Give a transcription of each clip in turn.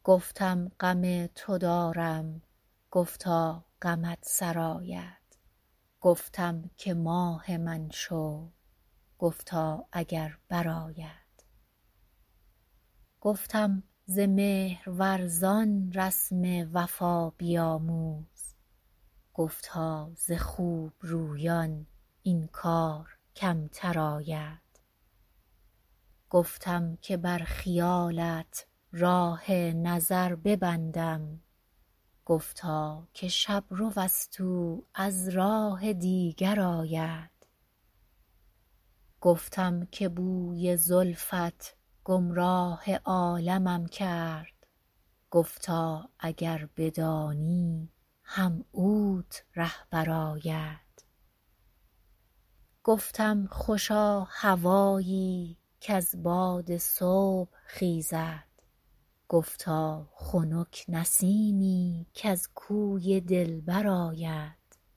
گفتم غم تو دارم، گفتا غمت سرآید. گفتم که ماه من شو، گفتا اگر برآید. گفتم ز مهرورزان رسم وفا بیاموز، گفتا ز خوبرویان این کار کمتر آید. گفتم که بر خیالت راه نظر ببندم، گفتا که شبروست او از راه دیگر آید. گفتم که بوی زلفت گمراه عالمم کرد، گفتا اگر بدانی هم اوت رهبر آید. گفتم خوشا هوایی کز باد صبح خیزد، گفتا خنک نسیمی کز کوی دلبر آید.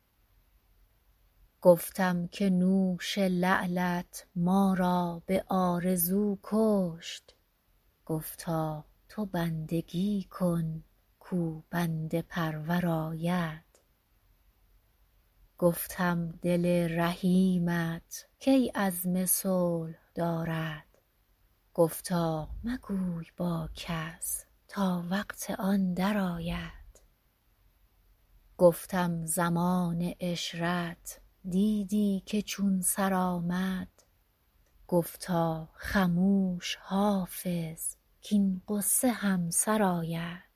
گفتم که نوش لعلت ما را به آرزو کشت، گفتا تو بندگی کن کو بنده پرور آید. گفتم دل رحیمت کی عزم صلح دارد، گفتا مگوی با کس تا وقت آن درآید. گفتم زمان عشرت دیدی که چون سرآمد، گفتا خموش حافظ کاین غصه هم سرآید.